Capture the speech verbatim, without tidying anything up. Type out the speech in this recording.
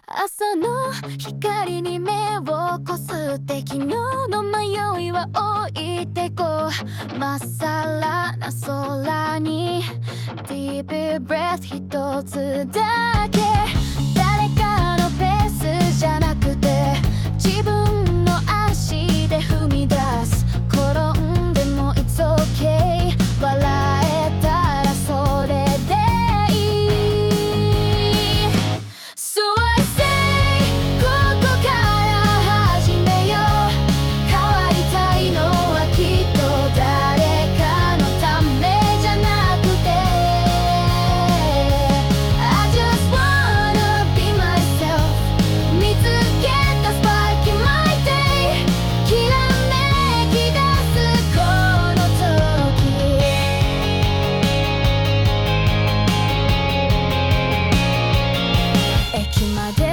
朝の光に目をこすって昨日の迷いは置いてこう。まっさらな空に Deep breath 一つだけ。誰かのペースじゃなくて自分の足で踏み出す。転んでも It's okay 笑えたらそれでいい。 So I say ここから始めよう。変わりたいのはきっと誰かのためじゃなくて I just wanna be myself 見つけたスパーキ my day きらめき出すこの時。駅まで